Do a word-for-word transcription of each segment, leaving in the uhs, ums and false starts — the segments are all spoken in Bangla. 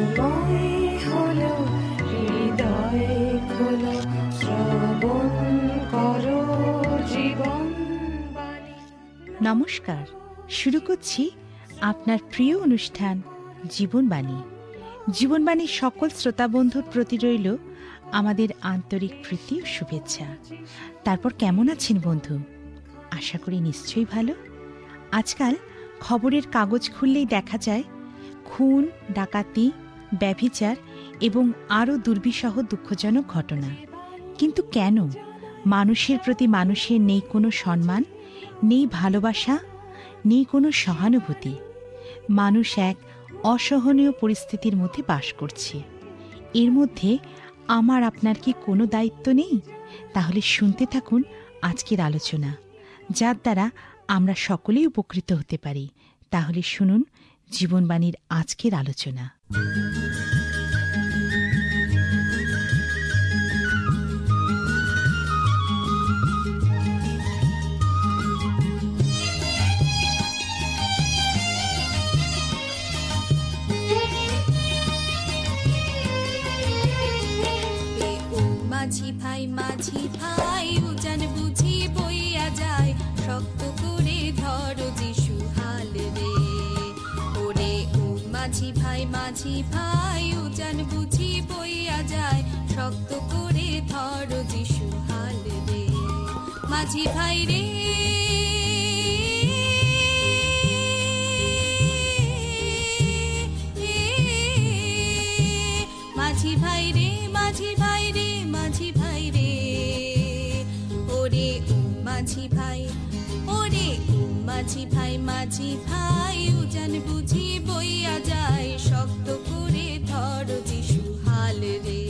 সময় হলো হৃদয় খোলো, শ্রবণ করো জীবন বাণী। নমস্কার, শুরু করছি আপনার প্রিয় অনুষ্ঠান জীবনবাণী। জীবনবাণীর সকল শ্রোতা বন্ধুর প্রতি রইল আমাদের আন্তরিক প্রীতি ও শুভেচ্ছা। তারপর কেমন আছেন বন্ধু? আশা করি নিশ্চয়ই ভালো। আজকাল খবরের কাগজ খুললেই দেখা যায় খুন, ডাকাতি, ব্যভিচার এবং আরও দুর্বিষহ দুঃখজনক ঘটনা। কিন্তু কেন মানুষের প্রতি মানুষের নেই কোনো সম্মান, নেই ভালোবাসা, নেই কোনো সহানুভূতি? মানুষ এক অসহনীয় পরিস্থিতির মধ্যে বাস করছে। এর মধ্যে আমার আপনার কি কোনো দায়িত্ব নেই? তাহলে শুনতে থাকুন আজকের আলোচনা, যার দ্বারা আমরা সকলেই উপকৃত হতে পারি। তাহলে শুনুন জীবনবাণীর আজকের আলোচনা। মাঝি ভাই মাঝি ভাই উজান বুঝি বইয়া যায়, শক্ত করে ধরো যিশু হাল রে। ওরে ও মাঝি ভাই মাঝি ভাই উজান বুঝি বইয়া যায়, শক্ত করে ধরো যিশু হাল রে। মাঝি ভাই রে মাঝি ভাই রে মাঝি ভাই রে মাঝি ভাই রে। ওরে ও মাঝি ভাই ওরে ও মাঝি ভাই মাঝি ভাই উজান বুঝি বইয়া যায়, শক্ত করে ধরো যিশু হাল রে।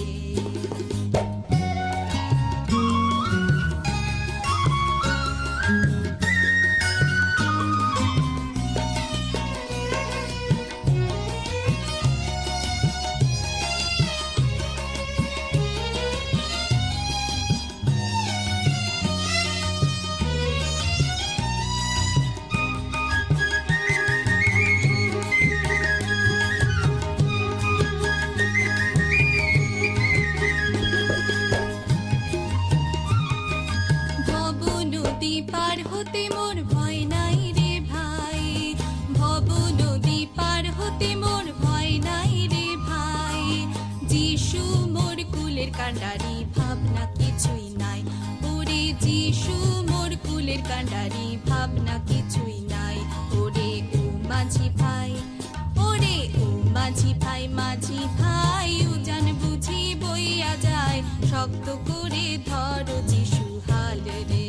পার হতে মোর ভয় নাই রে ভাই, ভব নদী পার হতে মোর ভয় নাই রে ভাই। যিশু মোর কুলের কান্ডারি, ভাবনা কিছুই নাই। ওরে যিশু মোর কুলের কান্ডারি, ভাবনা কিছুই নাই। ওরে ও মাঝি ভাই ওরে ও মাঝি ভাই মাঝি ভাই উজান বুঝি বইয়া যায়, শক্ত করে ধরো যিশু হাল রে।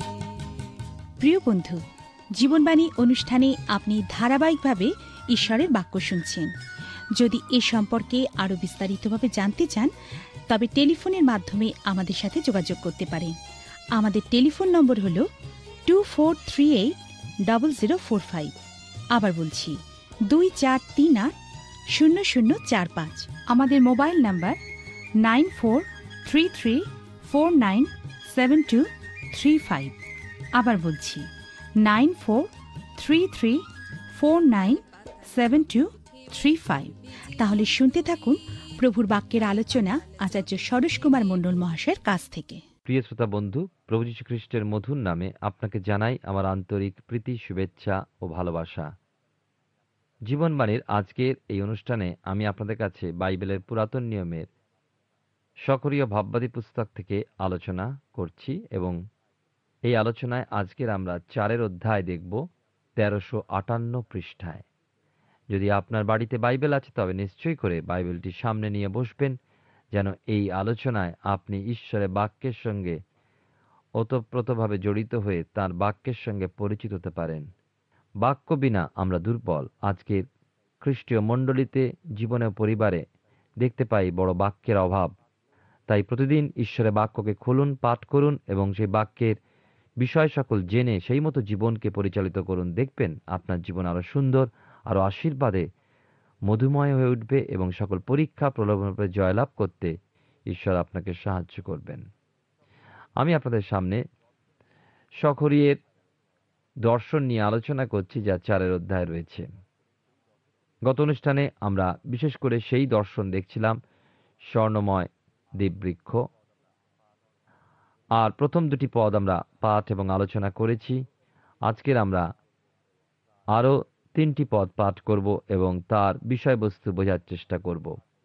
প্রিয় বন্ধু, জীবনবাণী অনুষ্ঠানে আপনি ধারাবাহিকভাবে ঈশ্বরের বাক্য শুনছেন। যদি এ সম্পর্কে আরও বিস্তারিতভাবে জানতে চান, তবে টেলিফোনের মাধ্যমে আমাদের সাথে যোগাযোগ করতে পারেন। আমাদের টেলিফোন নম্বর হল two four three eight double zero four five. আবার বলছি, দুই চার তিন আট শূন্য শূন্য চার পাঁচ। আমাদের মোবাইল নাম্বার nine four three three four nine seven two three five. আবার বলছি, nine four three three four nine seven two three five. তাহলে শুনতে থাকুন প্রভুর বাক্যের আলোচনা আচার্য সরোজ কুমার মণ্ডল মহাশয়ের কাছ থেকে। প্রিয় শ্রোতা বন্ধু, প্রভু যীশু খ্রিস্টের মধুর নামে আপনাকে জানাই আমার আন্তরিক প্রীতি, শুভেচ্ছা ও ভালোবাসা। জীবনবাণীর আজকের এই অনুষ্ঠানে আমি আপনাদের কাছে বাইবেলের পুরাতন নিয়মের সকরীয় ভাববাদী পুস্তক থেকে আলোচনা করছি এবং এই আলোচনায় আজকের আমরা চারের অধ্যায় দেখব তেরোশো আটান্ন পৃষ্ঠায়। যদি আপনার বাড়িতে বাইবেল আছে তবে নিশ্চয়ই করে বাইবেলটি সামনে নিয়ে বসবেন, যেন এই আলোচনায় আপনি ঈশ্বরের বাক্যের সঙ্গে ওতপ্রোতভাবে জড়িত হয়ে তার বাক্যের সঙ্গে পরিচিত হতে পারেন। বাক্য বিনা আমরা দুর্বল। আজকের খ্রিস্টীয় মণ্ডলীতে, জীবনে ও পরিবারে দেখতে পাই বড় বাক্যের অভাব। তাই প্রতিদিন ঈশ্বরের বাক্যকে খুলুন, পাঠ করুন এবং সেই বাক্যের বিষয় সকল জেনে সেই মতো জীবনকে পরিচালিত করুন। দেখবেন আপনার জীবন আরো সুন্দর, আরো আশীর্বাদে মধুময় হয়ে উঠবে এবং সকল পরীক্ষা প্রলোভনের জয়লাভ করতে ঈশ্বর আপনাকে সাহায্য করবেন। আমি আপনাদের সামনে সকরিয়ের দর্শন নিয়ে আলোচনা করছি, যা চারের অধ্যায় রয়েছে। গত অনুষ্ঠানে আমরা বিশেষ করে সেই দর্শন দেখছিলাম, স্বর্ণময় দ্বীপবৃক্ষ। আর প্রথম দুটি পদ আমরা পাঠ এবং আলোচনা করেছি। আজকের আমরা আরও তিনটি পদ পাঠ করব এবং তার বিষয়বস্তু বোঝার চেষ্টা করব।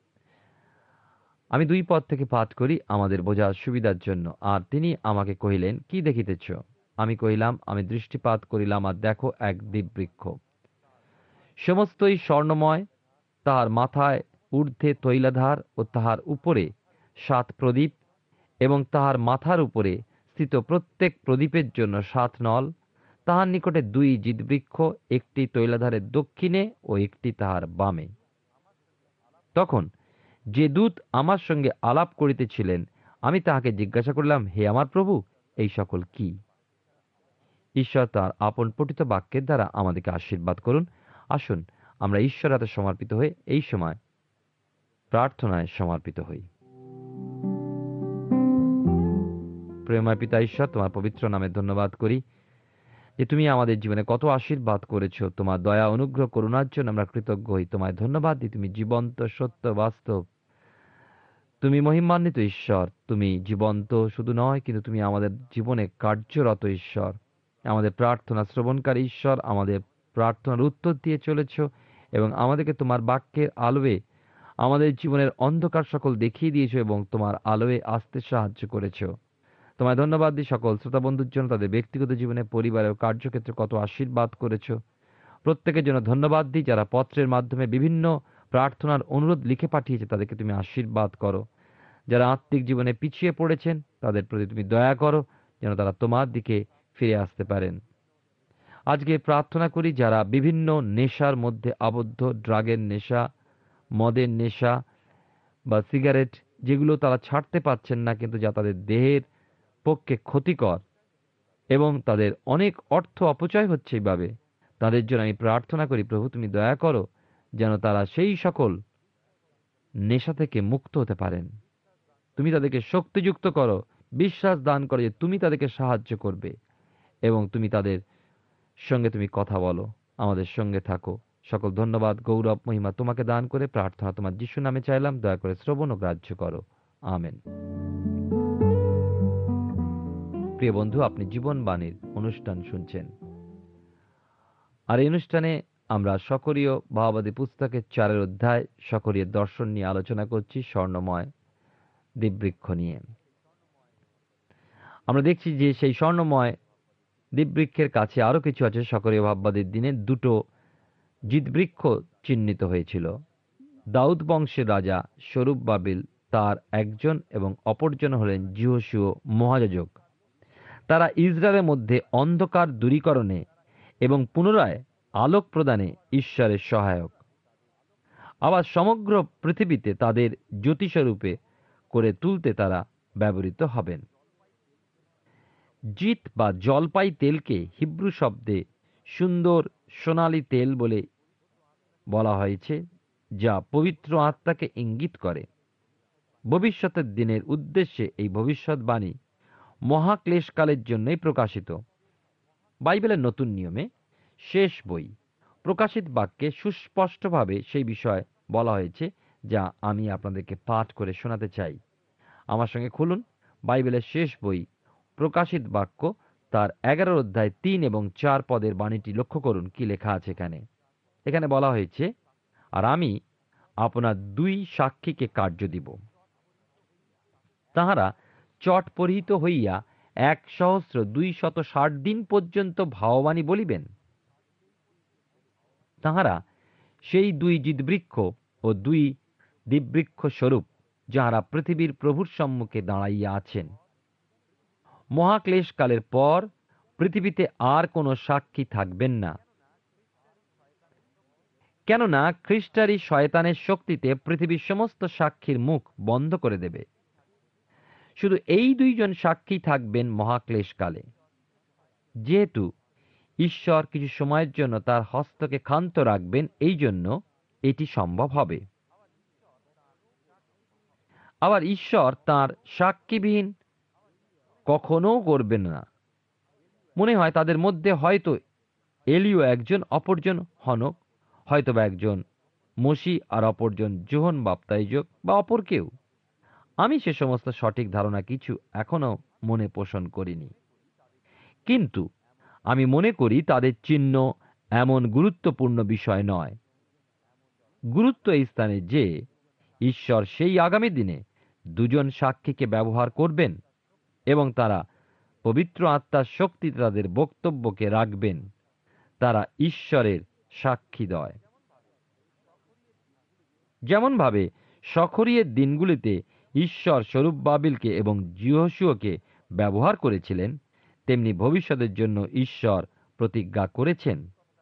আমি দুই পদ থেকে পাঠ করি আমাদের বোঝার সুবিধার জন্য। আর তিনি আমাকে কহিলেন, কি দেখিতেছ? আমি কহিলাম, আমি দৃষ্টিপাত করিলাম, আর দেখো এক দ্বীপবৃক্ষ, সমস্তই স্বর্ণময়, তাহার মাথায় ঊর্ধ্বে তৈলাধার ও তাহার উপরে সাত প্রদীপ, এবং তাহার মাথার উপরে স্থিত প্রত্যেক প্রদীপের জন্য সাত নল। তাহার নিকটে দুই জিতবৃক্ষ, একটি তৈলাধারের দক্ষিণে ও একটি তাহার বামে। তখন যে দূত আমার সঙ্গে আলাপ করিতেছিলেন, আমি তাহাকে জিজ্ঞাসা করলাম, হে আমার প্রভু, এই সকল কি? ঈশ্বর তাঁর আপন পঠিত বাক্যের দ্বারা আমাদেরকে আশীর্বাদ করুন। আসুন আমরা ঈশ্বর হাতে সমর্পিত হয়ে এই সময় প্রার্থনায় সমর্পিত হই। প্রেমময় পিতা ঈশ্বর, তোমার পবিত্র নামে ধন্যবাদ করি যে তুমি আমাদের জীবনে কত আশীর্বাদ করেছো। তোমার দয়া, অনুগ্রহ, করুণার জন্য আমরা কৃতজ্ঞ হই। তোমায় ধন্যবাদ দিই, তুমি জীবন্ত, সত্য, বাস্তব, তুমি মহিমান্বিত ঈশ্বর। তুমি জীবন্ত শুধু নয়, কিন্তু তুমি আমাদের জীবনে কার্যরত ঈশ্বর, আমাদের প্রার্থনা শ্রবণকারী ঈশ্বর। আমাদের প্রার্থনার উত্তর দিয়ে চলেছ এবং আমাদেরকে তোমার বাক্যের আলোয় আমাদের জীবনের অন্ধকার সকল দেখিয়ে দিয়েছো এবং তোমার আলোয় আসতে সাহায্য করেছো। তোমায় ধন্যবাদ দিই সকল শ্রোতা বন্ধুর জন্য, তাদের ব্যক্তিগত জীবনে, পরিবারে ও কার্যক্ষেত্রে কত আশীর্বাদ করেছো। প্রত্যেকের জন্য ধন্যবাদ দিই যারা পত্রের মাধ্যমে বিভিন্ন প্রার্থনার অনুরোধ লিখে পাঠিয়েছে, তাদেরকে তুমি আশীর্বাদ করো। যারা আত্মিক জীবনে পিছিয়ে পড়েছেন, তাদের প্রতি তুমি দয়া করো, যেন তারা তোমার দিকে ফিরে আসতে পারেন। আজকে প্রার্থনা করি যারা বিভিন্ন নেশার মধ্যে আবদ্ধ, ড্রাগের নেশা, মদের নেশা বা সিগারেট, যেগুলো তারা ছাড়তে পারছেন না, কিন্তু যা তাদের দেহের পক্ষে ক্ষতিকর এবং তাদের অনেক অর্থ অপচয় হচ্ছে এইভাবে, তাদের জন্য আমি প্রার্থনা করি প্রভু তুমি দয়া করো, যেন তারা সেই সকল নেশা থেকে মুক্ত হতে পারেন। তুমি তাদেরকে শক্তিযুক্ত করো, বিশ্বাস দান করো যে তুমি তাদেরকে সাহায্য করবে এবং তুমি তাদের সঙ্গে তুমি কথা বলো, আমাদের সঙ্গে থাকো। সকল ধন্যবাদ, গৌরব, মহিমা তোমাকে দান করে প্রার্থনা তোমার যিশু নামে চাইলাম, দয়া করে শ্রবণ ও গ্রাহ্য করো, আমেন। প্রিয় বন্ধু, আপনি জীবনবাণীর অনুষ্ঠান শুনছেন, আর এই অনুষ্ঠানে আমরা সকরীয় ভাববাদী পুস্তকের চারের অধ্যায় সকরীয় দর্শন নিয়ে আলোচনা করছি, স্বর্ণময় দ্বীপবৃক্ষ নিয়ে। আমরা দেখছি যে সেই স্বর্ণময় দ্বীপবৃক্ষের কাছে আরো কিছু আছে। সকরীয় ভাববাদীর দিনে দুটো জিতবৃক্ষ চিহ্নিত হয়েছিল। দাউদ বংশের রাজা সরুব্বাবিল তার একজন এবং অপরজন হলেন যিহোশূয় মহাযাজক। তারা ইসরায়েলের মধ্যে অন্ধকার দূরীকরণে এবং পুনরায় আলোক প্রদানে ঈশ্বরের সহায়ক। আবার সমগ্র পৃথিবীতে তাদের জ্যোতিস্বরূপে করে তুলতে তারা ব্যবহৃত হবেন। জিত বা জলপাই তেলকে হিব্রু শব্দে সুন্দর সোনালী তেল বলে বলা হয়েছে, যা পবিত্র আত্মাকে ইঙ্গিত করে। ভবিষ্যতের দিনের উদ্দেশ্যে এই ভবিষ্যৎবাণী মহাক্লেশকালের জন্যই প্রকাশিত। বাইবেলের নতুন নিয়মে শেষ বই প্রকাশিত বাক্যে সুস্পষ্টভাবে সেই বিষয় বলা হয়েছে, যা আমি আপনাদেরকে পাঠ করে শোনাতে চাই। আমার সঙ্গে খুলুন বাইবেলের শেষ বই প্রকাশিত বাক্য, তার এগারো অধ্যায় তিন এবং চার পদের বাণীটি লক্ষ্য করুন কি লেখা আছে এখানে। এখানে বলা হয়েছে, আর আমি আপনার দুই সাক্ষীকে কার্য দিব, তাহারা চট পরিহিত হইয়া এক সহস্র দুই শত ষাট দিন পর্যন্ত ভাববাণী বলিবেন। তাহারা সেই দুই জিতবৃক্ষ ও দুই দ্বীপবৃক্ষ স্বরূপ, যাহারা পৃথিবীর প্রভুর সম্মুখে দাঁড়াইয়া আছেন। মহাক্লেশকালের পর পৃথিবীতে আর কোনো সাক্ষী থাকবেন না, কেননা খ্রিস্টারি শয়তানের শক্তিতে পৃথিবীর সমস্ত সাক্ষীর মুখ বন্ধ করে দেবে। শুধু এই দুইজন সাক্ষী থাকবেন মহাক্লেশকালে। যেহেতু ঈশ্বর কিছু সময়ের জন্য তার হস্তকে ক্ষান্ত রাখবেন, এই জন্য এটি সম্ভব হবে। আবার ঈশ্বর তাঁর সাক্ষীবিহীন কখনো করবেন না। মনে হয় তাদের মধ্যে হয়তো এলিও একজন, অপরজন হনক, হয়তোবা একজন মসি আর অপরজন যোহন বাপ্তাইজক বা অপর কেউ। আমি সে সমস্ত সঠিক ধারণা কিছু এখনো মনে পোষণ করিনি, কিন্তু আমি মনে করি তাদের চিহ্ন এমন গুরুত্বপূর্ণ বিষয় নয়। গুরুত্ব এই স্থানে যে ঈশ্বর সেই আগামী দিনে দুজন সাক্ষীকে ব্যবহার করবেন এবং তারা পবিত্র আত্মার শক্তিতে তাদের বক্তব্যকে রাখবেন। তারা ঈশ্বরের সাক্ষীদ্বয়। যেমনভাবে সখরিয়ের দিনগুলিতে ঈশ্বর সরুব্বাবিলকে এবং যিহোশূয়কে ব্যবহার করেছিলেন, তেমনি ভবিষ্যতের জন্য ঈশ্বর প্রতিজ্ঞা করেছেন।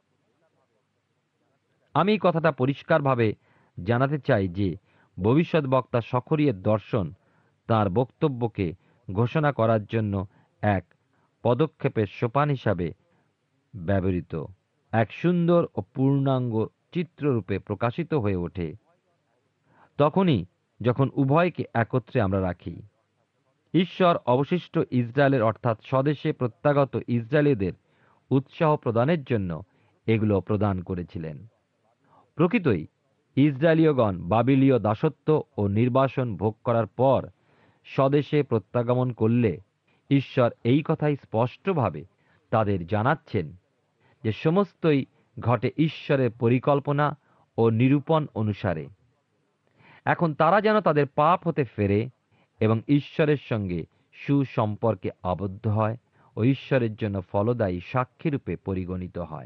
আমি এই কথাটা পরিষ্কারভাবে জানাতে চাই যে ভবিষ্যৎ বক্তা সখরিয়ের দর্শন তার বক্তব্যকে ঘোষণা করার জন্য এক পদক্ষেপের সোপান হিসাবে ব্যবহৃত এক সুন্দর ও পূর্ণাঙ্গ চিত্ররূপে প্রকাশিত হয়ে ওঠে তখনই যখন উভয়কে একত্রে আমরা রাখি। ঈশ্বর অবশিষ্ট ইসরায়েলের অর্থাৎ স্বদেশে প্রত্যাগত ইসরায়েলীদের উৎসাহ প্রদানের জন্য এগুলো প্রদান করেছিলেন। প্রকৃতই ইসরায়েলীয়গণ বাবিলীয় দাসত্ব ও নির্বাসন ভোগ করার পর স্বদেশে প্রত্যাগমন করলে ঈশ্বর এই কথাই স্পষ্টভাবে তাদের জানাচ্ছেন যে সমস্তই ঘটে ঈশ্বরের পরিকল্পনা ও নিরূপণ অনুসারে। এখন তারা যেন তাদের পাপ হতে ফেরে এবং ঈশ্বরের সঙ্গে সুসম্পর্কে আবদ্ধ হয় ও ঈশ্বরের জন্য ফলদায়ী সাক্ষীরূপে পরিগণিত হয়।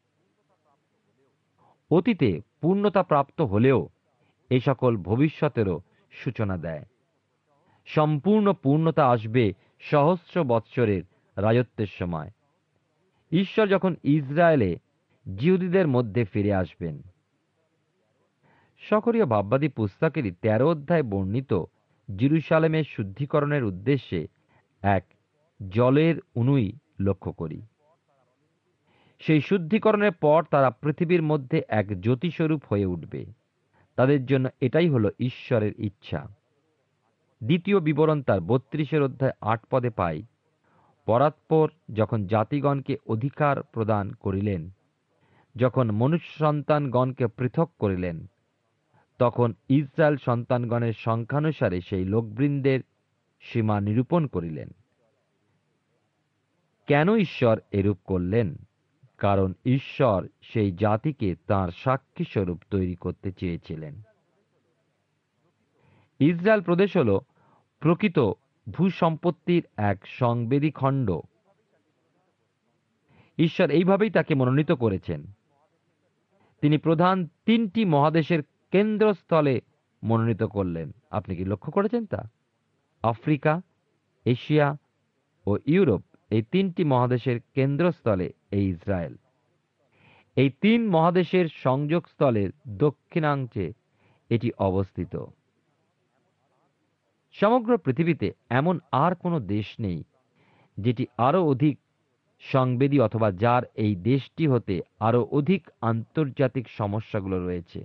অতীতে পূর্ণতা প্রাপ্ত হলেও এ সকল ভবিষ্যতেরও সূচনা দেয়। সম্পূর্ণ পূর্ণতা আসবে সহস্র বৎসরের রাজত্বের সময়। ঈশ্বর যখন ইসরায়েলে জিহুদীদের মধ্যে ফিরে আসবেন। সখরীয় ভাববাদী পুস্তকেরই তেরো অধ্যায় বর্ণিত জেরুসালেমের শুদ্ধিকরণের উদ্দেশ্যে এক জলের উনুই লক্ষ্য করি। সেই শুদ্ধিকরণের পর তারা পৃথিবীর মধ্যে এক জ্যোতিস্বরূপ হয়ে উঠবে। তাদের জন্য এটাই হলো ঈশ্বরের ইচ্ছা। দ্বিতীয় বিবরণ তার বত্রিশের অধ্যায় আট পদে পাই, পরাৎপর যখন জাতিগণকে অধিকার প্রদান করিলেন, যখন মনুষ্য সন্তানগণকে পৃথক করিলেন, তখন ইসরায়েল সন্তানগণের সংখ্যানুসারে সেই লোকবৃন্দের সীমা নিরূপণ করিলেন। কেন ঈশ্বর এরূপ করলেন? কারণ ঈশ্বর সেই জাতিকে তাঁর সাক্ষী স্বরূপ তৈরি করতে চেয়েছিলেন। ইসরায়েল প্রদেশ হল প্রকৃত ভূসম্পত্তির এক সংবেদী খণ্ড। ঈশ্বর এইভাবেই তাকে মনোনীত করেছেন। তিনি প্রধান তিনটি মহাদেশের কেন্দ্রস্থলে মনোনীত করলেন। আপনি কি লক্ষ্য করেছেন তা? আফ্রিকা, এশিয়া ও ইউরোপ, এই তিনটি মহাদেশের কেন্দ্রস্থলে এই ইসরায়েল। এই তিন মহাদেশের সংযোগস্থলের দক্ষিণাংশে এটি অবস্থিত। সমগ্র পৃথিবীতে এমন আর কোনো দেশ নেই যেটি আরো অধিক সংবেদী অথবা যার এই দেশটি হতে আরো অধিক আন্তর্জাতিক সমস্যাগুলো রয়েছে।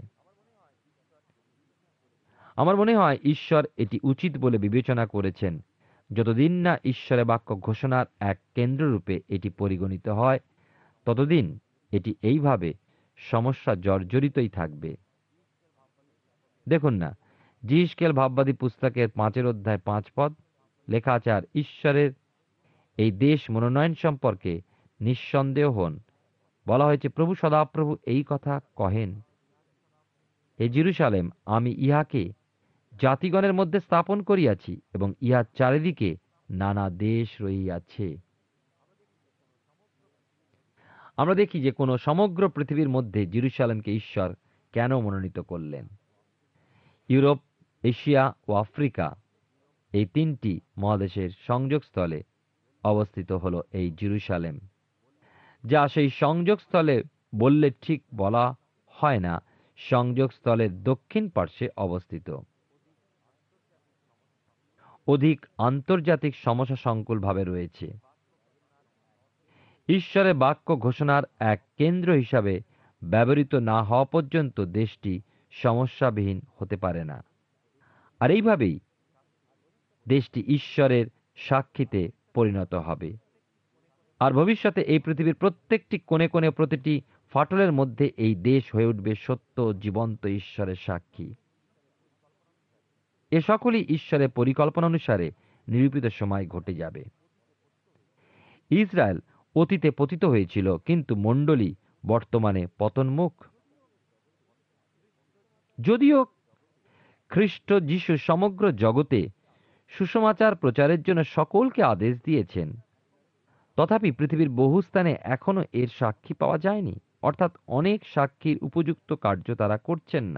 আমার মনে হয় ঈশ্বর এটি উচিত বলে বিবেচনা করেছেন। যতদিন না ঈশ্বরের বাক্য ঘোষণার এক কেন্দ্ররূপে এটি পরিগণিত হয়, ততদিন এটি এইভাবে সমস্যা জর্জরিতই থাকবে। দেখুন না, জিহিজকেল ভাববাদী পুস্তকের পাঁচের অধ্যায় পাঁচ পদ লেখা আছে, আর ঈশ্বরের এই দেশ মনোনয়ন সম্পর্কে নিঃসন্দেহ হন। বলা হয়েছে, প্রভু সদাপ্রভু এই কথা কহেন, হে জেরুসালেম, আমি ইহাকে জাতিগণের মধ্যে স্থাপন করিয়াছি এবং ইহার চারিদিকে নানা দেশ রহিয়াছে। আমরা দেখি যে কোনো সমগ্র পৃথিবীর মধ্যে জেরুসালেমকে ঈশ্বর কেন মনোনীত করলেন। ইউরোপ, এশিয়া ও আফ্রিকা, এই তিনটি মহাদেশের সংযোগস্থলে অবস্থিত হলো এই জেরুসালেম, যা সেই সংযোগস্থলে বললে ঠিক বলা হয় না, সংযোগস্থলের দক্ষিণ পার্শ্বে অবস্থিত। অধিক আন্তর্জাতিক সমস্যা সংকুলভাবে রয়েছে। ঈশ্বরের বাক্য ঘোষণার এক কেন্দ্র হিসাবে ব্যবহৃত না হওয়া পর্যন্ত দেশটি সমস্যাবিহীন হতে পারে না। আর এইভাবেই দেশটি ঈশ্বরের সাক্ষীতে পরিণত হবে। আর ভবিষ্যতে এই পৃথিবীর প্রত্যেকটি কোণে কোণে প্রতিটি ফাটলের মধ্যে এই দেশ হয়ে উঠবে সত্য জীবন্ত ঈশ্বরের সাক্ষী। এ সকলই ঈশ্বরের পরিকল্পনা অনুসারে নিরূপিত সময় ঘটে যাবে। ইসরায়েল অতীতে পতিত হয়েছিল, কিন্তু মণ্ডলী বর্তমানে পতনমুখ। যদিও খ্রিস্ট যিশু সমগ্র জগতে সুসমাচার প্রচারের জন্য সকলকে আদেশ দিয়েছেন, তথাপি পৃথিবীর বহু স্থানে এখনো এর সাক্ষী পাওয়া যায়নি, অর্থাৎ অনেক সাক্ষীর উপযুক্ত কার্য তারা করছেন না।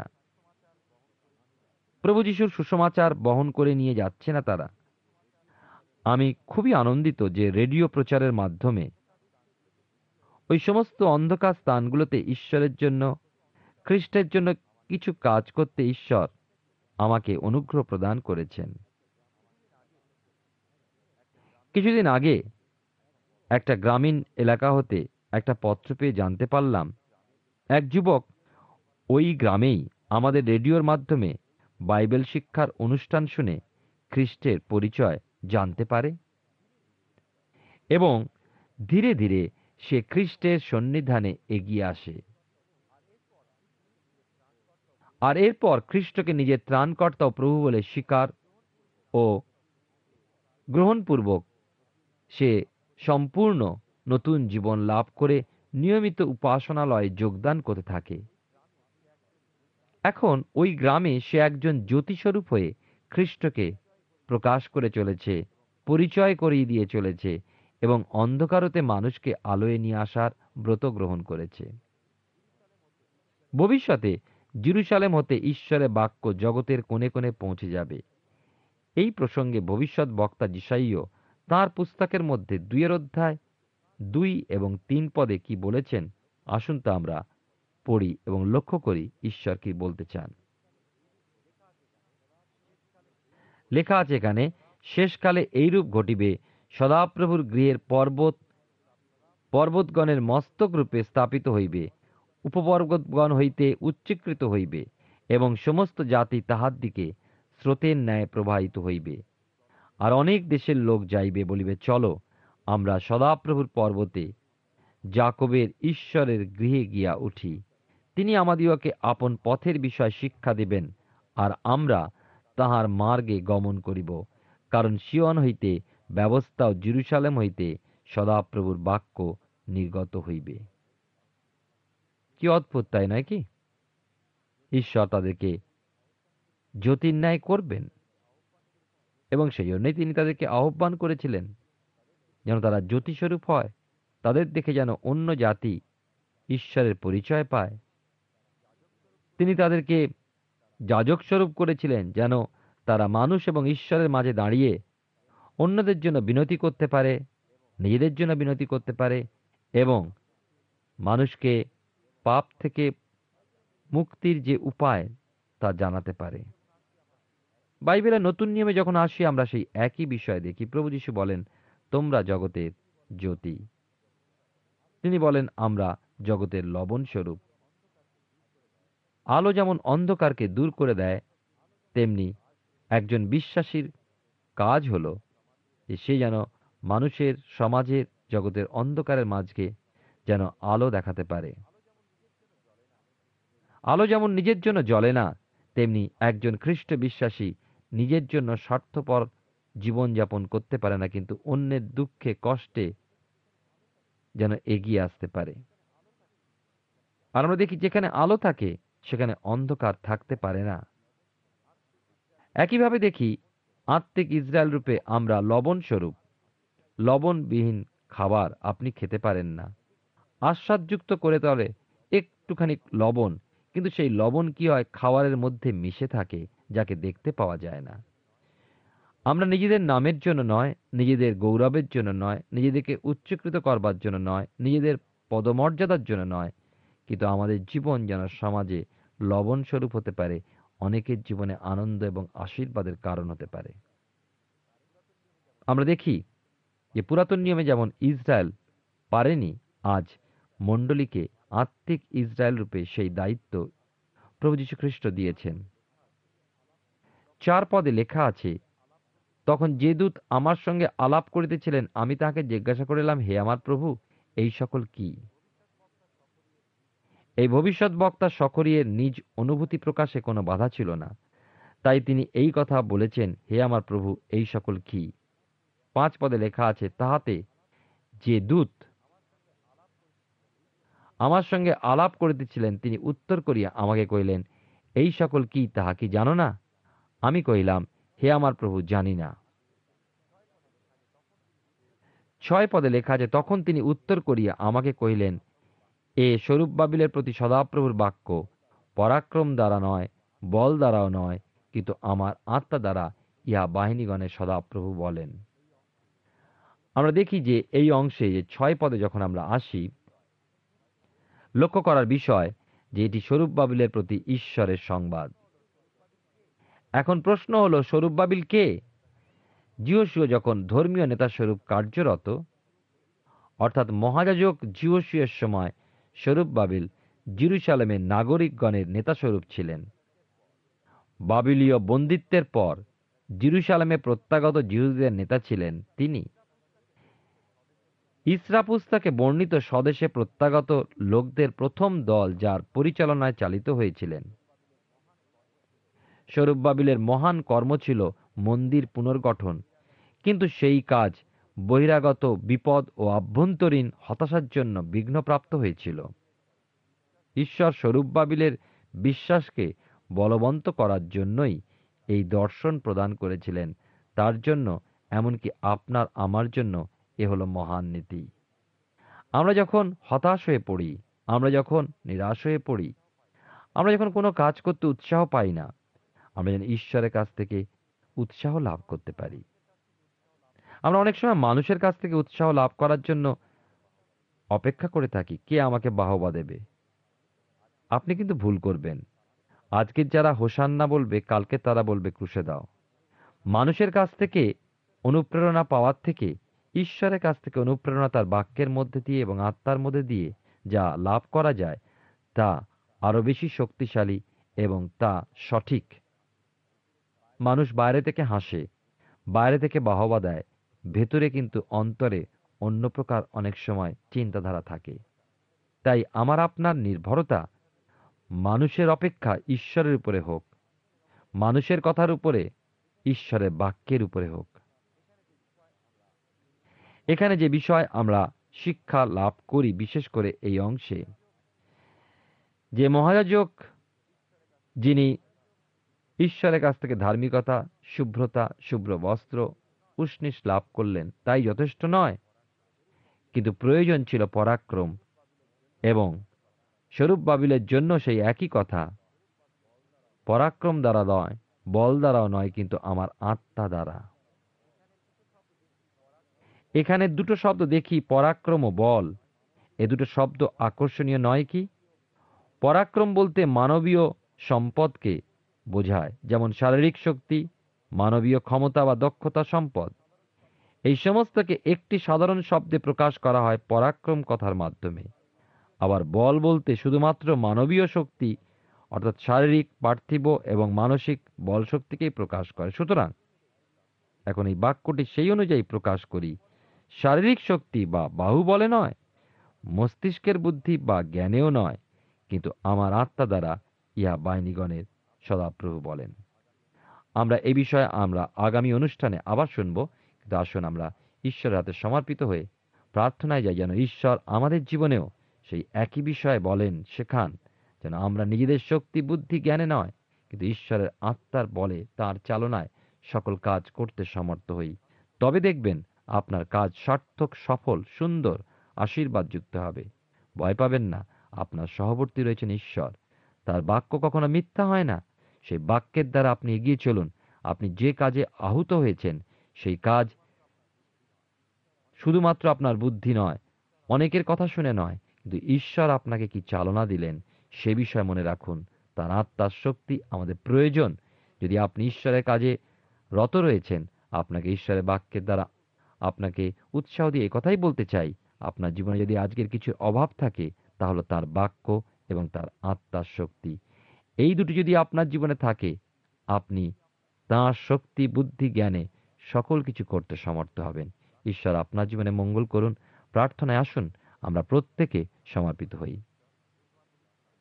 প্রভু যিশুর সুসমাচার বহন করে নিয়ে যাচ্ছে না তারা। আমি খুবই আনন্দিত যে রেডিও প্রচারের মাধ্যমে ওই সমস্ত অন্ধকার স্থানগুলোতে ঈশ্বরের জন্য, খ্রিস্টের জন্য কিছু কাজ করতে ঈশ্বর আমাকে অনুগ্রহ প্রদান করেছেন। কিছুদিন আগে একটা গ্রামীণ এলাকা হতে একটা পত্র পেয়ে জানতে পারলাম, এক যুবক ওই গ্রামেই আমাদের রেডিওর মাধ্যমে বাইবেল শিক্ষার অনুষ্ঠান শুনে খ্রিস্টের পরিচয় জানতে পারে এবং ধীরে ধীরে সে খ্রিস্টের সন্নিধানে এগিয়ে আসে। আর এরপর খ্রিস্টকে নিজের ত্রাণকর্তা ও প্রভু বলে স্বীকার ও গ্রহণপূর্বক সে সম্পূর্ণ নতুন জীবন লাভ করে নিয়মিত উপাসনালয়ে যোগদান করতে থাকে। এখন ওই গ্রামে সে একজন জ্যোতিস্বরূপ হয়ে খ্রিস্টকে প্রকাশ করে চলেছে, পরিচয় করিয়ে দিয়ে চলেছে এবং অন্ধকারতে মানুষকে আলোয় নিয়ে আসার ব্রত গ্রহণ করেছে। ভবিষ্যতে জেরুজালেম হতে ঈশ্বরের বাক্য জগতের কোণে কোণে পৌঁছে যাবে। এই প্রসঙ্গে ভবিষ্যৎ বক্তা যিশাইয় তাঁর পুস্তকের মধ্যে দুইয়ের অধ্যায় দুই এবং তিন পদে কি বলেছেন, আসুন তা আমরা পড়ি এবং লক্ষ্য করি ঈশ্বর কি বলতে চান। লেখা আছে এখানে, শেষকালে এইরূপ ঘটিবে, সদাপ্রভুর গৃহের পর্বত পর্বতগণের মস্তক রূপে স্থাপিত হইবে, উপপর্বতগণ হইতে উচ্চীকৃত হইবে এবং সমস্ত জাতি তাহার দিকে স্রোতের ন্যায় প্রবাহিত হইবে। আর অনেক দেশের লোক যাইবে, বলিবে, চলো আমরা সদাপ্রভুর পর্বতে যাকবের ঈশ্বরের গৃহে গিয়া উঠি। তিনি আমাদিগকে আপন পথের বিষয় শিক্ষা দিবেন, আর আমরা তাহার মার্গে গমন করিব। কারণ সিয়ন হইতে ব্যবস্থা ও জেরুজালেম হইতে সদাপ্রভুর বাক্য নির্গত হইবে। কি অদ্ভুত, তাই নয় কি? ঈশ্বর তাদেরকে জ্যোতির্ন্যায় করবেন এবং সেই জন্যই তিনি তাদেরকে আহ্বান করেছিলেন যেন তারা জ্যোতিস্বরূপ হয়, তাদের দেখে যেন অন্য জাতি ঈশ্বরের পরিচয় পায়। তিনি তাদেরকে যাজক স্বরূপ করেছিলেন যেন তারা মানুষ এবং ঈশ্বরের মাঝে দাঁড়িয়ে অন্যদের জন্য বিনতি করতে পারে, নিজেদের জন্য বিনতি করতে পারে এবং মানুষকে পাপ থেকে মুক্তির যে উপায় তা জানাতে পারে। বাইবেলের নতুন নিয়মে যখন আসি আমরা সেই একই বিষয় দেখি। প্রভু যীশু বলেন, তোমরা জগতের জ্যোতি। তিনি বলেন, আমরা জগতের লবণ স্বরূপ। আলো যেমন অন্ধকারকে দূর করে দেয়, তেমনি একজন বিশ্বাসীর কাজ হলো যে সে যেন মানুষের, সমাজের, জগতের অন্ধকারের মাঝকে যেন আলো দেখাতে পারে। আলো যেমন নিজের জন্য জ্বলে না, তেমনি একজন খ্রিস্ট বিশ্বাসী নিজের জন্য স্বার্থপর জীবনযাপন করতে পারে না, কিন্তু অন্যের দুঃখে কষ্টে যেন এগিয়ে আসতে পারে। আর আমরা দেখি যেখানে আলো থাকে সেখানে অন্ধকার থাকতে পারে না। একইভাবে দেখি আত্মিক ইসরায়েল রূপে আমরা লবণ স্বরূপ। লবণবিহীন খাবার আপনি খেতে পারেন না। আস্বাদযুক্ত করে তোলে একটুখানি লবণ, কিন্তু সেই লবণ কি হয়, খাবারের মধ্যে মিশে থাকে, যাকে দেখতে পাওয়া যায় না। আমরা নিজেদের নামের জন্য নয়, নিজেদের গৌরবের জন্য নয়, নিজেদেরকে উচ্চীকৃত করবার জন্য নয়, নিজেদের পদমর্যাদার জন্য নয়, কিন্তু আমাদের জীবন যেন সমাজে লবণ স্বরূপ হতে পারে, অনেকের জীবনে আনন্দ এবং আশীর্বাদের কারণ হতে পারে। আমরা দেখি যে পুরাতন নিয়মে যেমন ইসরায়েল পারেনি, আজ মণ্ডলীকে আত্মিক ইসরায়েল রূপে সেই দায়িত্ব প্রভু যীশু খ্রিস্ট দিয়েছেন। চার পদে লেখা আছে, তখন যে দূত আমার সঙ্গে আলাপ করিতেছিলেন, আমি তাহাকে জিজ্ঞাসা করিলাম, হে আমার প্রভু, এই সকল কি? এই ভবিষ্যৎ বক্তা সখরিয়ের নিজ অনুভূতি প্রকাশে কোনো বাধা ছিল না, তাই তিনি এই কথা বলেছেন, হে আমার প্রভু, এই সকল কি? পাঁচ পদে লেখা আছে, তাহাতে যে দূত আমার সঙ্গে আলাপ করিতেছিলেন তিনি উত্তর করিয়া আমাকে কহিলেন, এই সকল কি, তাহা কি জানো না? আমি কহিলাম, হে আমার প্রভু, জানি না। ছয় পদে লেখা আছে, তখন তিনি উত্তর করিয়া আমাকে কহিলেন, এ স্বরূপবাবিলের প্রতি সদাপ্রভুর বাক্য, পরাক্রম দ্বারা নয়, বল দ্বারাও নয়, কিন্তু আমার আত্মা দ্বারা ইহা বাহিনীগণের সদাপ্রভু বলেন। আমরা দেখি যে এই অংশে যে ছয় পদে যখন আমরা আসি, লক্ষ্য করার বিষয় যে এটি স্বরূপবাবিলের প্রতি ঈশ্বরের সংবাদ। এখন প্রশ্ন হলো, স্বরূপবাবিল কে? যিহোশূয়া যখন ধর্মীয় নেতাস্বরূপ কার্যরত, অর্থাৎ মহাযাজক যিহোশূয়ের সময় স্বরূপবাবিল জেরুজালেমের নাগরিকগণের নেতাস্বরূপ ছিলেন। বাবিলীয় বন্দিত্বের পর জেরুজালেমে প্রত্যাগত যিহুদীদের নেতা ছিলেন তিনি। ইসরা পুস্তকে বর্ণিত স্বদেশে প্রত্যাগত লোকদের প্রথম দল যার পরিচালনায় চালিত হয়েছিলেন। স্বরূপবাবিলের মহান কর্ম ছিল মন্দির পুনর্গঠন, কিন্তু সেই কাজ বহিরাগত বিপদ ও আভ্যন্তরীণ হতাশার জন্য বিঘ্নপ্রাপ্ত হয়েছিল। ঈশ্বর স্বরূপবাবিলের বিশ্বাসকে বলবন্ত করার জন্যই এই দর্শন প্রদান করেছিলেন। তার জন্য, এমনকি আপনার আমার জন্য, এ হলো মহান নীতি। আমরা যখন হতাশ হয়ে পড়ি, আমরা যখন নিরাশ হয়ে পড়ি, আমরা যখন কোনো কাজ করতে উৎসাহ পাই না, আমরা যেন ঈশ্বরের কাছ থেকে উৎসাহ লাভ করতে পারি। আমরা অনেক সময় মানুষের কাছ থেকে উৎসাহ লাভ করার জন্য অপেক্ষা করে থাকি, কে আমাকে বাহবা দেবে। আপনি কিন্তু ভুল করবেন। আজকের যারা হোসান্না বলবে, কালকে তারা বলবে ক্রুশে দাও। মানুষের কাছ থেকে অনুপ্রেরণা পাওয়ার থেকে ঈশ্বরের কাছ থেকে অনুপ্রেরণা তার বাক্যের মধ্যে দিয়ে এবং আত্মার মধ্যে দিয়ে যা লাভ করা যায়, তা আরো বেশি শক্তিশালী এবং তা সঠিক। মানুষ বাইরে থেকে হাসে, বাইরে থেকে বাহবা দেয়, ভেতরে কিন্তু অন্তরে অন্য প্রকার অনেক সময় চিন্তাধারা থাকে। তাই আমার আপনার নির্ভরতা মানুষের অপেক্ষা ঈশ্বরের উপরে হোক, মানুষের কথার উপরে, ঈশ্বরের বাক্যের উপরে হোক। এখানে যে বিষয় আমরা শিক্ষা লাভ করি, বিশেষ করে এই অংশে, যে মহাযাজক যিনি ঈশ্বরের কাছ থেকে ধার্মিকতা, শুভ্রতা, শুভ্র বস্ত্র, উষ্ণিস লাভ করলেন, তাই যথেষ্ট নয়, কিন্তু প্রয়োজন ছিল পরাক্রম। এবং স্বরূপবাবিলের জন্য সেই একই কথা, পরাক্রম দ্বারা নয়, বল দ্বারাও নয়, কিন্তু আমার আত্মা দ্বারা। এখানে দুটো শব্দ দেখি, পরাক্রম ও বল। এ দুটো শব্দ আকর্ষণীয় নয় কি? পরাক্রম বলতে মানবীয় সম্পদকে বোঝায়, যেমন শারীরিক শক্তি, মানবীয় ক্ষমতা বা দক্ষতা, সম্পদ। এই সমস্তকে একটি সাধারণ শব্দে প্রকাশ করা হয় পরাক্রম কথার মাধ্যমে। আবার বল বলতে শুধুমাত্র মানবীয় শক্তি, অর্থাৎ শারীরিক, পার্থিব এবং মানসিক বল শক্তিকেই প্রকাশ করে। সুতরাং এখন এই বাক্যটি সেই অনুযায়ী প্রকাশ করি, শারীরিক শক্তি বা বাহুবলে নয়, মস্তিষ্কের বুদ্ধি বা জ্ঞানেও নয়, কিন্তু আমার আত্মা দ্বারা ইহা বাহিনীগণের সদাপ্রভু বলেন। আমরা এই বিষয়ে আমরা আগামী অনুষ্ঠানে আবার শুনব, কিন্তু আসুন আমরা ঈশ্বরের হাতে সমর্পিত হয়ে প্রার্থনায় যাই, যেন ঈশ্বর আমাদের জীবনেও সেই একই বিষয়ে বলেন, শেখান, যেন আমরা নিজেদের শক্তি, বুদ্ধি, জ্ঞানে নয়, কিন্তু ঈশ্বরের আত্মার বলে, তার চালনায় সকল কাজ করতে সমর্থ হই। তবে দেখবেন আপনার কাজ সার্থক, সফল, সুন্দর, আশীর্বাদযুক্ত হবে। ভয় পাবেন না, আপনার সহবর্তী রয়েছেন ঈশ্বর। তার বাক্য কখনো মিথ্যা হয় না। সেই বাক্যের দ্বারা আপনি এগিয়ে চলুন। আপনি যে কাজে আহুত হয়েছেন, সেই কাজ শুধুমাত্র আপনার বুদ্ধি নয়, অনেকের কথা শুনে নয়, কিন্তু ঈশ্বর আপনাকে কি চালনা দিলেন সে বিষয়ে মনে রাখুন। তার আত্মার শক্তি আমাদের প্রয়োজন। যদি আপনি ঈশ্বরের কাজে রত রয়েছেন, আপনাকে ঈশ্বরের বাক্যের দ্বারা আপনাকে উৎসাহ দিয়ে কথাই বলতে চাই, আপনার জীবনে যদি আজকের কিছু অভাব থাকে, তাহলে তার বাক্য এবং তার আত্মার শক্তি, এই দুটি যদি আপনার জীবনে থাকে, আপনি তাঁর শক্তি, বুদ্ধি, জ্ঞানে সকল কিছু করতে সমর্থ হবেন। ঈশ্বর আপনার জীবনে মঙ্গল করুন। প্রার্থনায় আসুন আমরা প্রত্যেকে সমর্পিত হই।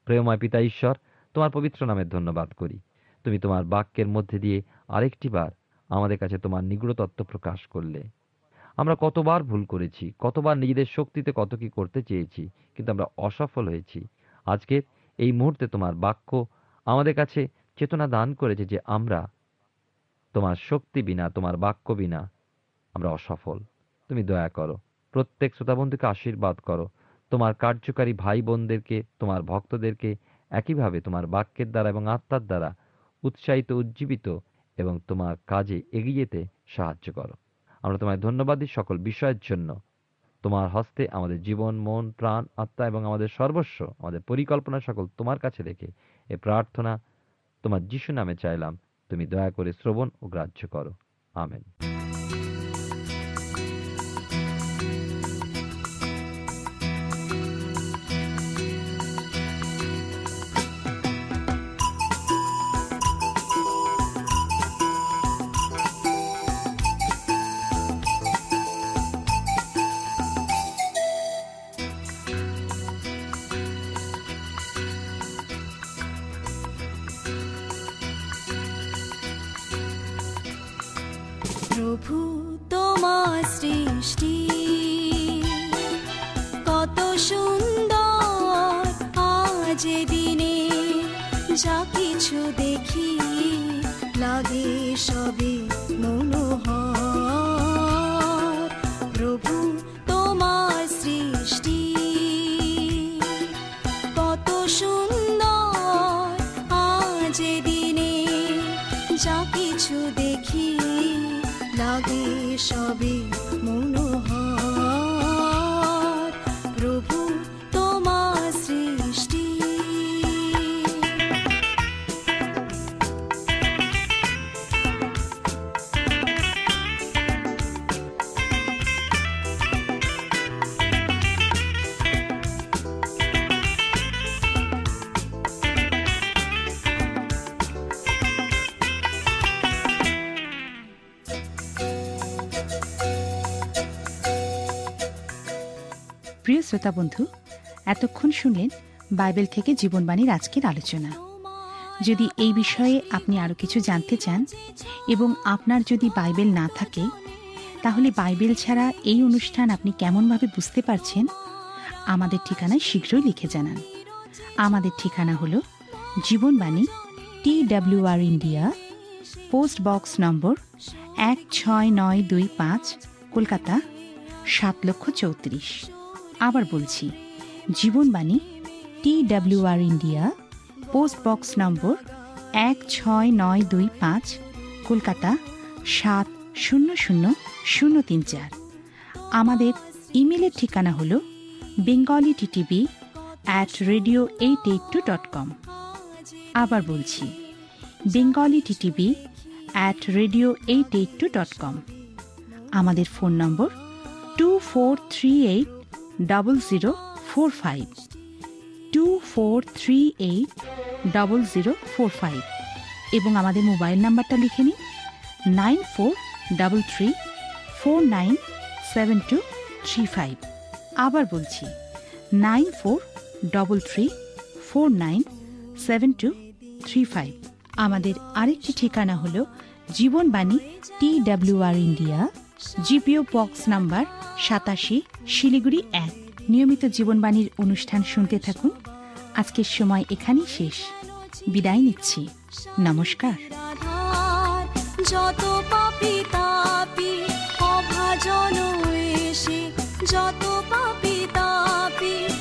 প্রেমময় পিতা ঈশ্বর, তোমার পবিত্র নামের ধন্যবাদ করি। তুমি তোমার বাক্যের মধ্যে দিয়ে আরেকটি বার আমাদের কাছে তোমার নিগূঢ় তত্ত্ব প্রকাশ করলে। আমরা কতবার ভুল করেছি, কতবার নিজেদের শক্তিতে কত কি করতে চেয়েছি, কিন্তু আমরা অসফল হয়েছি। আজকে এই মুহূর্তে তোমার বাক্য আমাদের কাছে চেতনা দান করেছে যে আমরা তোমার শক্তি বিনা, তোমার বাক্য বিনা আমরা অসফল। তুমি দয়া করো, প্রত্যেক শ্রোতাবন্ধুকে আশীর্বাদ করো। তোমার কার্যকারী ভাই বোনদেরকে, তোমার ভক্তদেরকে একইভাবে তোমার বাক্যের দ্বারা এবং আত্মার দ্বারা উৎসাহিত, উজ্জীবিত এবং তোমার কাজে এগিয়ে যেতে সাহায্য করো। আমরা তোমায় ধন্যবাদ দিই সকল বিষয়ের জন্য। তোমার হস্তে আমাদের জীবন, মন, প্রাণ, আত্মা এবং আমাদের সর্বস্ব, আমাদের পরিকল্পনা সকল তোমার কাছে রেখে এ প্রার্থনা তোমার যিশু নামে চাইলাম। তুমি দয়া করে শ্রবণ ও গ্রাহ্য করো। আমেন। প্রভু তোমার সৃষ্টি কত সুন্দর, আজ দিনে যা কিছু দেখি লাগে সবে মনোহর। প্রভু তোমার সৃষ্টি কত সুন্দর, আজ দিনে যা কিছু দেখি লাগে সবে মনোহর। প্রভু তোমার সৃষ্টি প্রিয় শ্রোতা বন্ধু, এতক্ষণ শুনলেন বাইবেল থেকে জীবনবাণীর আজকের আলোচনা। যদি এই বিষয়ে আপনি আরো কিছু জানতে চান এবং আপনার যদি বাইবেল না থাকে, তাহলে বাইবেল ছাড়া এই অনুষ্ঠান আপনি কেমনভাবে বুঝতে পারছেন, আমাদের ঠিকানায় শীঘ্রই লিখে জানান। আমাদের ঠিকানা হল Jibanbani, T W R India, post box নম্বর এক ছয় নয় দুই পাঁচ, কলকাতা সাত লক্ষ চৌত্রিশ। আবার বলছি, Jibanbani, T W R India, post box নম্বর এক ছয় নয় দুই পাঁচ, কলকাতা সাত শূন্য শূন্য শূন্য তিন চার। আমাদের ইমেলের ঠিকানা হল Bengali TTV at radio eight eight two dot com. আবার বলছি, Bengali TTV at radio eight eight two dot com. আমাদের ফোন নম্বর two four three eight double zero four five, two four three eight double zero four five এবং আমাদের মোবাইল নাম্বারটা লিখে নিন nine four double three four nine seven two three five. আবার বলছি, nine four double three four nine seven two three five. আমাদের আরেকটি ঠিকানা হল Jibanbani, T W R India, GPO box number সাতাশি, শিলিগুড়ি এক। নিয়মিত জীবনবাণীর অনুষ্ঠান শুনতে থাকুন। আজকের সময় এখানেই শেষ। বিদায় নিচ্ছি। নমস্কার। যত পাপী তাপী অভাজন এসে, যত পাপী তাপী